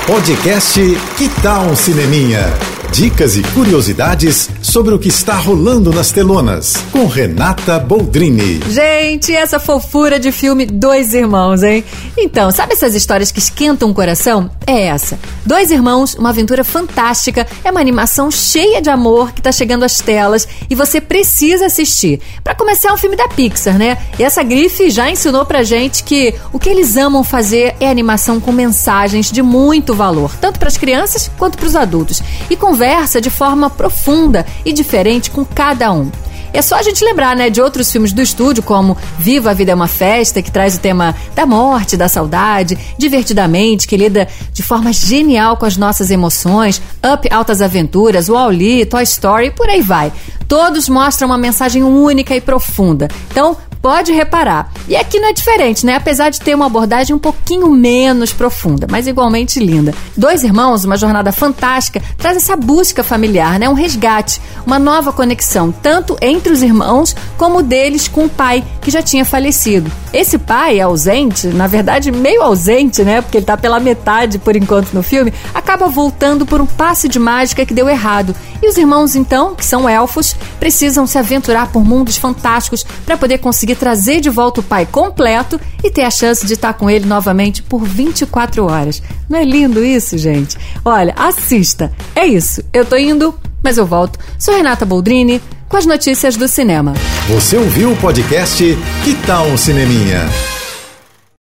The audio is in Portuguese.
Podcast Que Tal um Cineminha? Dicas e curiosidades sobre o que está rolando nas telonas, com Renata Boldrini. Gente, essa fofura de filme Dois Irmãos, hein? Então, sabe essas histórias que esquentam o coração? É essa. Dois Irmãos, uma aventura fantástica, é uma animação cheia de amor que tá chegando às telas e você precisa assistir. Pra começar, é um filme da Pixar, né? E essa grife já ensinou pra gente que o que eles amam fazer é animação com mensagens de muito valor, tanto pras crianças quanto pros adultos. E conversa de forma profunda e diferente com cada um. É só a gente lembrar, né, de outros filmes do estúdio, como Viva a Vida é uma Festa, que traz o tema da morte, da saudade, Divertidamente, que lida de forma genial com as nossas emoções, Up, Altas Aventuras, Wall-E, Toy Story, por aí vai. Todos mostram uma mensagem única e profunda. Então, pode reparar. E aqui não é diferente, né? Apesar de ter uma abordagem um pouquinho menos profunda, mas igualmente linda. Dois Irmãos, uma jornada fantástica, traz essa busca familiar, né? Um resgate, uma nova conexão, tanto entre os irmãos como deles com o pai, que já tinha falecido. Esse pai ausente, na verdade meio ausente, né? Porque ele tá pela metade por enquanto no filme, acaba voltando por um passe de mágica que deu errado. E os irmãos, então, que são elfos, precisam se aventurar por mundos fantásticos para poder conseguir trazer de volta o pai completo e ter a chance de estar com ele novamente por 24 horas. Não é lindo isso, gente? Olha, assista. É isso. Eu tô indo, mas eu volto. Sou Renata Boldrini com as notícias do cinema. Você ouviu o podcast Que Tal um Cineminha?